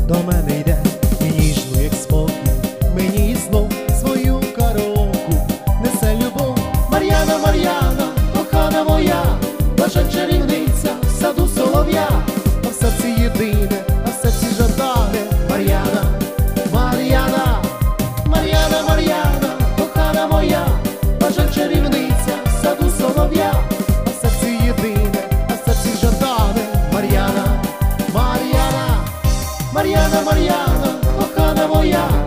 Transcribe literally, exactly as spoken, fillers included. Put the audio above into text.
до мене йде, і ніжно, як спокій, мені знов свою караоку несе любов. Мар'яна, Мар'яна, кохана моя, блажен чарівниця в саду солов'я, а в серці єдине, а в серці жадане. Мар'яна, Мар'яна, Мар'яна, Мар'яна, кохана моя, блажен чарівниця в саду солов'я, а в серці єдине, а в серці жадане. Мар'яна, Мар'яна, Мар'яна, Мар'яна, кохана моя,